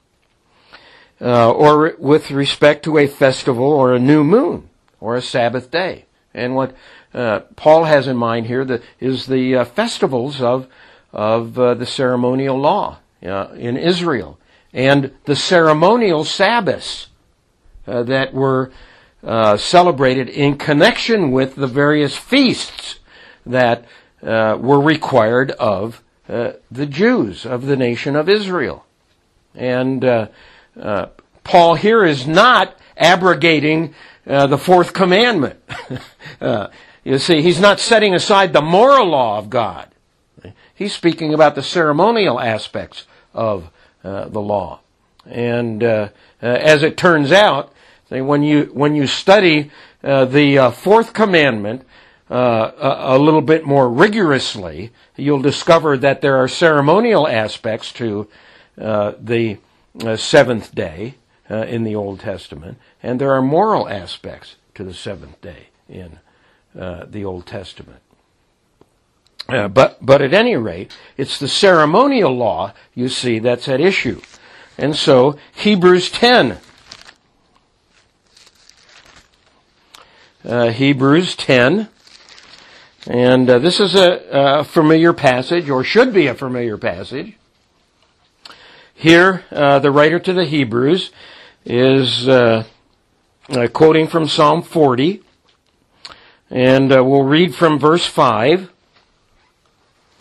A: Or with respect to a festival or a new moon or a Sabbath day. And what Paul has in mind here is the festivals of the ceremonial law in Israel, and the ceremonial Sabbaths that were celebrated in connection with the various feasts that were required of the Jews of the nation of Israel. And Paul here is not abrogating the fourth commandment. You see, he's not setting aside the moral law of God. He's speaking about the ceremonial aspects of the law. And as it turns out, when you study the fourth commandment a little bit more rigorously, you'll discover that there are ceremonial aspects to the seventh day in the Old Testament, and there are moral aspects to the seventh day in the Old Testament. But at any rate, it's the ceremonial law, you see, that's at issue. And so, Hebrews 10. Hebrews 10. And this is a familiar passage, or should be a familiar passage. Here, the writer to the Hebrews is quoting from Psalm 40. And we'll read from verse 5.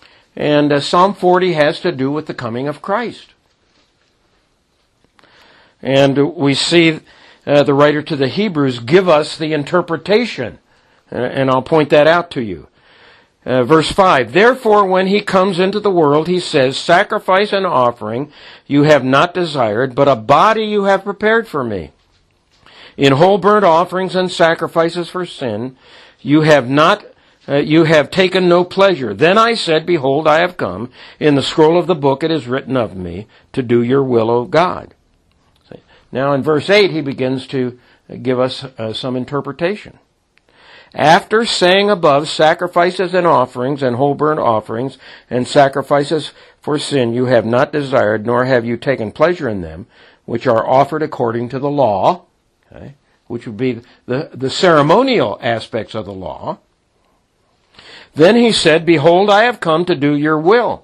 A: And Psalm 40 has to do with the coming of Christ. And we see the writer to the Hebrews give us the interpretation. And I'll point that out to you. Verse 5, therefore when he comes into the world, he says, sacrifice and offering you have not desired, but a body you have prepared for me. In whole burnt offerings and sacrifices for sin, you have taken no pleasure. Then I said, behold, I have come. In the scroll of the book it is written of me, to do your will, O God. Now in verse 8, he begins to give us some interpretation. After saying above, sacrifices and offerings and whole burnt offerings and sacrifices for sin you have not desired, nor have you taken pleasure in them, which are offered according to the law, okay, which would be the ceremonial aspects of the law. Then he said, behold, I have come to do your will.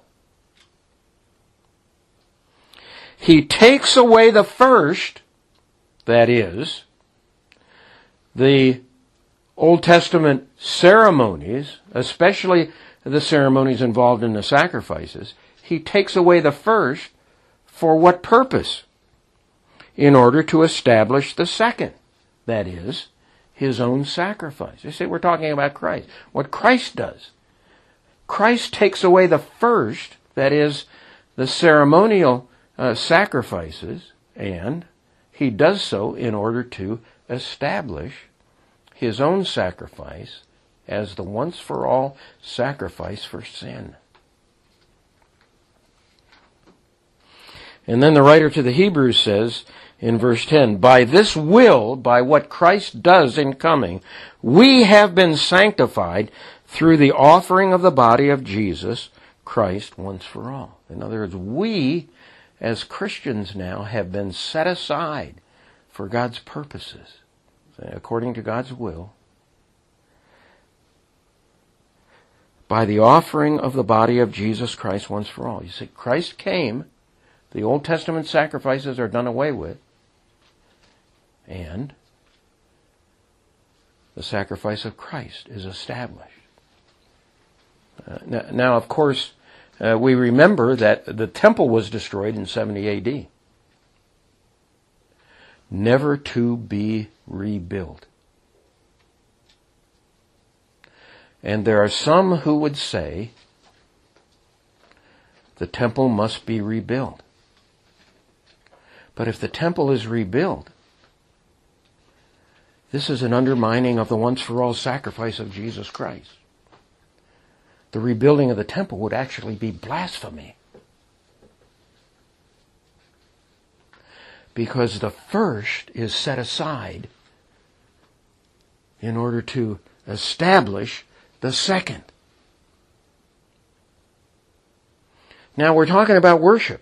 A: He takes away the first, that is, the Old Testament ceremonies, especially the ceremonies involved in the sacrifices. He takes away the first for what purpose? In order to establish the second, that is, his own sacrifice. You see, we're talking about Christ. What Christ does. Christ takes away the first, that is, the ceremonial sacrifices, and he does so in order to establish his own sacrifice as the once-for-all sacrifice for sin. And then the writer to the Hebrews says in verse 10, by this will, by what Christ does in coming, we have been sanctified through the offering of the body of Jesus Christ once for all. In other words, we as Christians now have been set aside for God's purposes, according to God's will, by the offering of the body of Jesus Christ once for all. You see, Christ came, the Old Testament sacrifices are done away with, and the sacrifice of Christ is established. Now, of course, we remember that the temple was destroyed in 70 A.D., never to be rebuilt. And there are some who would say the temple must be rebuilt. But if the temple is rebuilt, this is an undermining of the once-for-all sacrifice of Jesus Christ. The rebuilding of the temple would actually be blasphemy. Because the first is set aside in order to establish the second. Now we're talking about worship.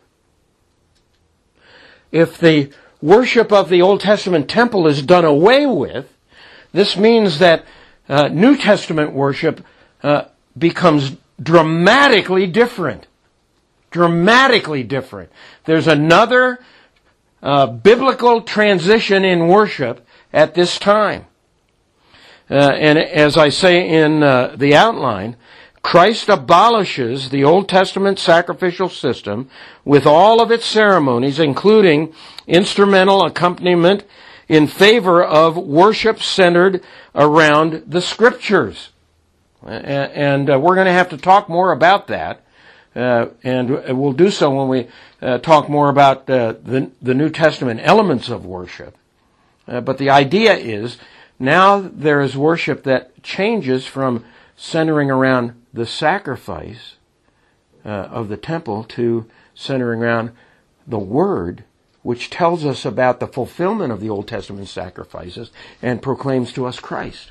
A: If the worship of the Old Testament temple is done away with, this means that New Testament worship becomes dramatically different. Dramatically different. There's another biblical transition in worship at this time. And as I say in the outline, Christ abolishes the Old Testament sacrificial system with all of its ceremonies, including instrumental accompaniment, in favor of worship centered around the Scriptures. And we're going to have to talk more about that. And we'll do so when we talk more about the New Testament elements of worship. But the idea is, now there is worship that changes from centering around the sacrifice of the temple to centering around the Word, which tells us about the fulfillment of the Old Testament sacrifices and proclaims to us Christ.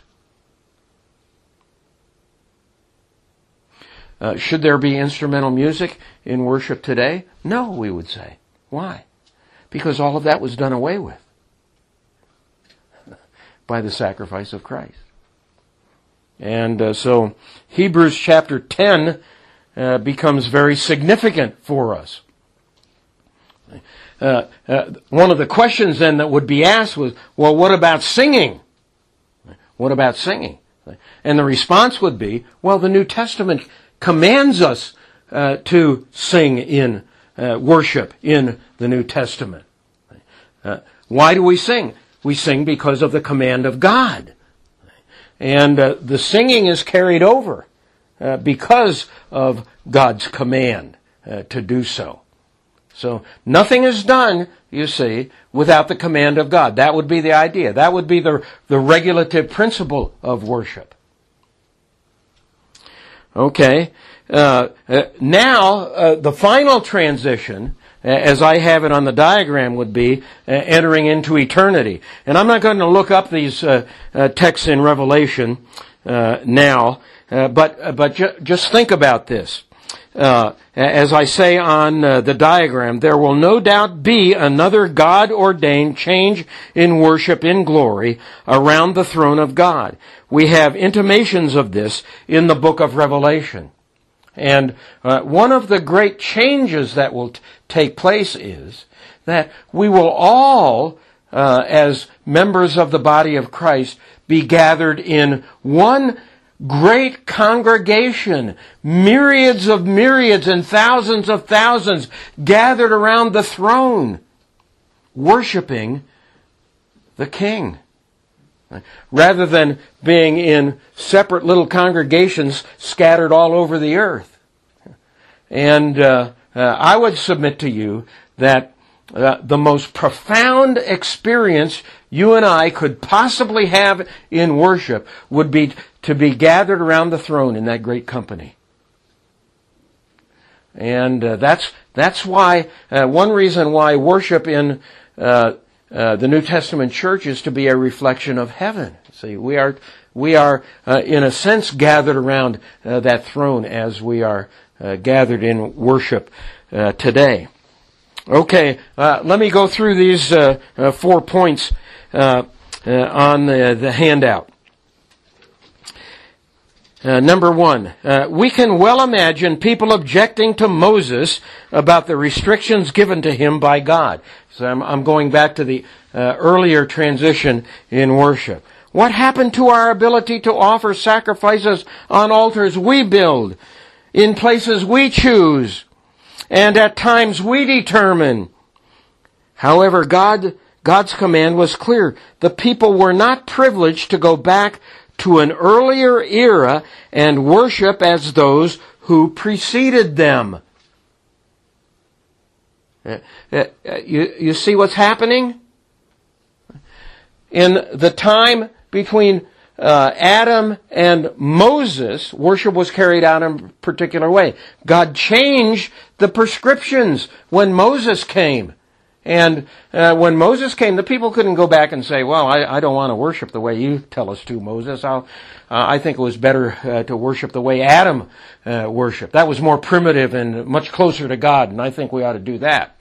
A: Should there be instrumental music in worship today? No, we would say. Why? Because all of that was done away with by the sacrifice of Christ. And so Hebrews chapter 10 becomes very significant for us. One of the questions then that would be asked was, well, what about singing? What about singing? And the response would be, well, the New Testament commands us to sing in worship in the New Testament. Why do we sing? We sing because of the command of God. And the singing is carried over because of God's command to do so. So nothing is done, you see, without the command of God. That would be the idea. That would be the regulative principle of worship. Okay. Now, the final transition, as I have it on the diagram, would be entering into eternity. And I'm not going to look up these texts in Revelation now, but just think about this. As I say on the diagram, there will no doubt be another God-ordained change in worship in glory around the throne of God. We have intimations of this in the book of Revelation. And one of the great changes that will take place is that we will all, as members of the body of Christ, be gathered in one great congregation, myriads of myriads and thousands of thousands gathered around the throne, worshiping the King. Rather than being in separate little congregations scattered all over the earth. And I would submit to you that the most profound experience you and I could possibly have in worship would be to be gathered around the throne in that great company. And that's why one reason why worship in the New Testament church is to be a reflection of heaven. See, we are in a sense gathered around that throne as we are gathered in worship today. Okay, let me go through these 4 points on the handout. Number 1, we can well imagine people objecting to Moses about the restrictions given to him by God. So I'm going back to the earlier transition in worship. What happened to our ability to offer sacrifices on altars we build, in places we choose, and at times we determine? However, God's command was clear. The people were not privileged to go back to an earlier era and worship as those who preceded them. You see what's happening? In the time between Adam and Moses, worship was carried out in a particular way. God changed the prescriptions when Moses came. And when Moses came, the people couldn't go back and say, well, I don't want to worship the way you tell us to, Moses. I think it was better to worship the way Adam worshiped. That was more primitive and much closer to God, and I think we ought to do that.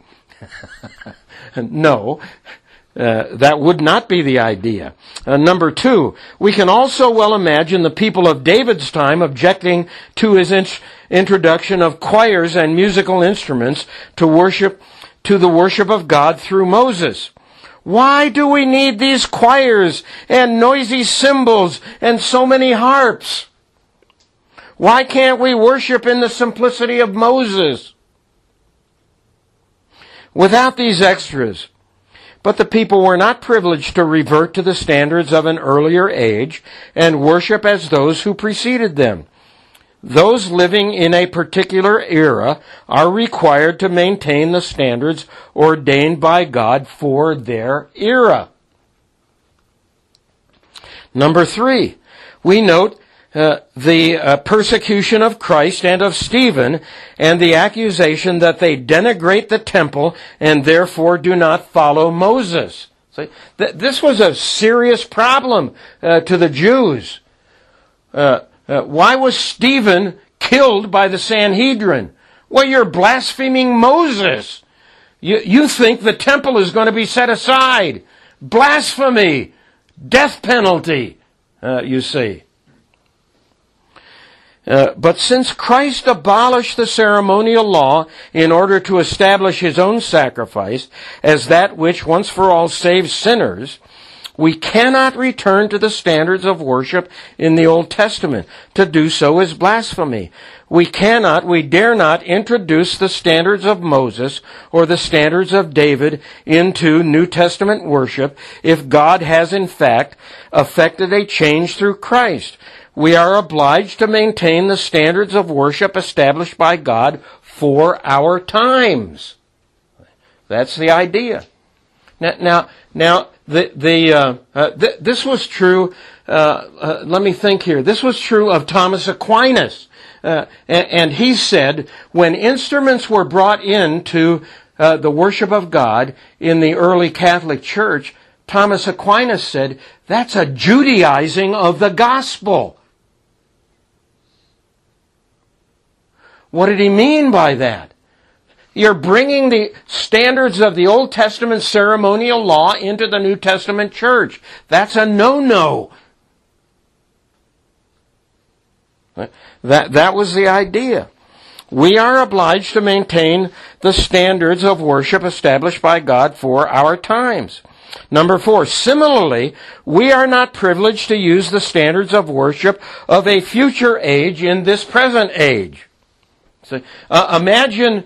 A: No, that would not be the idea. Number 2, we can also well imagine the people of David's time objecting to his introduction of choirs and musical instruments to the worship of God through Moses. Why do we need these choirs and noisy cymbals and so many harps? Why can't we worship in the simplicity of Moses without these extras? But the people were not privileged to revert to the standards of an earlier age and worship as those who preceded them. Those living in a particular era are required to maintain the standards ordained by God for their era. Number 3, we note the persecution of Christ and of Stephen and the accusation that they denigrate the temple and therefore do not follow Moses. See, this was a serious problem to the Jews. Why was Stephen killed by the Sanhedrin? Well, you're blaspheming Moses. You think the temple is going to be set aside. Blasphemy. Death penalty, you see. But since Christ abolished the ceremonial law in order to establish his own sacrifice as that which once for all saves sinners, We cannot return to the standards of worship in the Old Testament. To do so is blasphemy. We dare not introduce the standards of Moses or the standards of David into New Testament worship if God has in fact effected a change through Christ. We are obliged to maintain the standards of worship established by God for our times. That's the idea. Now, this was true. Let me think here. This was true of Thomas Aquinas, and he said when instruments were brought into the worship of God in the early Catholic Church, Thomas Aquinas said that's a Judaizing of the gospel. What did he mean by that? You're bringing the standards of the Old Testament ceremonial law into the New Testament church. That's a no-no. That was the idea. We are obliged to maintain the standards of worship established by God for our times. Number 4, similarly, we are not privileged to use the standards of worship of a future age in this present age. So, imagine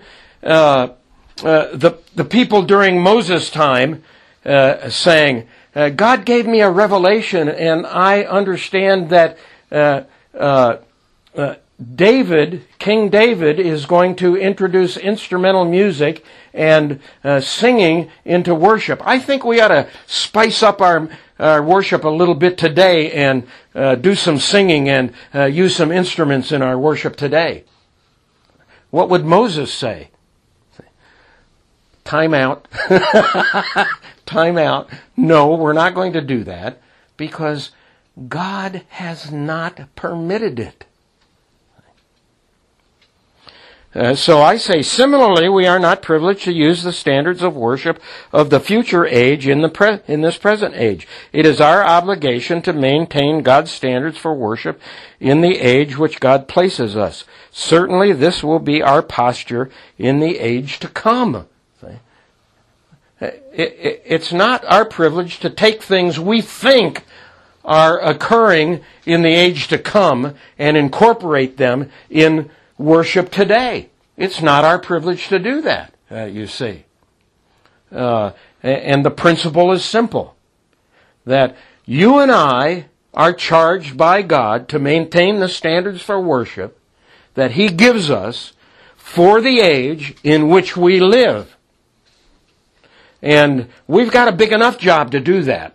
A: the people during Moses' time saying, God gave me a revelation and I understand that King David is going to introduce instrumental music and singing into worship. I think we ought to spice up our worship a little bit today and do some singing and use some instruments in our worship today. What would Moses say? Time out. Time out. No, we're not going to do that because God has not permitted it. So I say, similarly, we are not privileged to use the standards of worship of the future age in this present age. It is our obligation to maintain God's standards for worship in the age which God places us. Certainly, this will be our posture in the age to come. It's not our privilege to take things we think are occurring in the age to come and incorporate them in worship today. It's not our privilege to do that, you see. And the principle is simple, that you and I are charged by God to maintain the standards for worship that He gives us for the age in which we live. And we've got a big enough job to do that.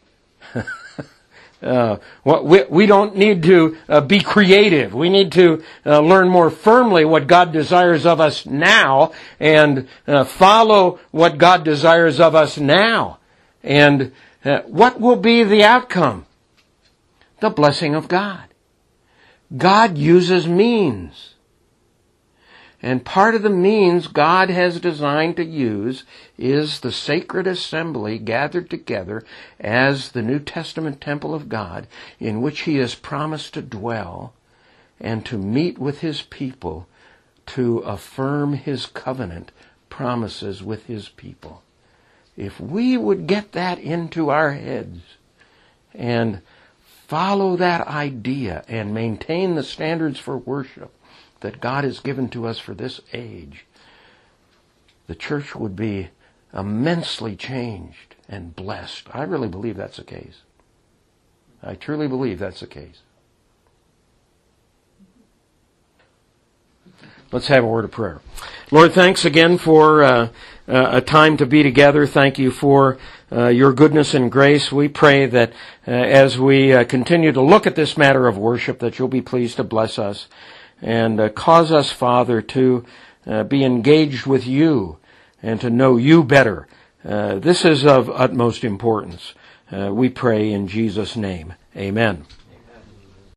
A: We don't need to be creative. We need to learn more firmly what God desires of us now and follow what God desires of us now. And what will be the outcome? The blessing of God. God uses means. And part of the means God has designed to use is the sacred assembly gathered together as the New Testament temple of God, in which He has promised to dwell and to meet with His people to affirm His covenant promises with His people. If we would get that into our heads and follow that idea and maintain the standards for worship that God has given to us for this age, the church would be immensely changed and blessed. I really believe that's the case. I truly believe that's the case. Let's have a word of prayer. Lord, thanks again for a time to be together. Thank you for your goodness and grace. We pray that as we continue to look at this matter of worship, that you'll be pleased to bless us and cause us, Father, to be engaged with you and to know you better. This is of utmost importance. We pray in Jesus' name. Amen.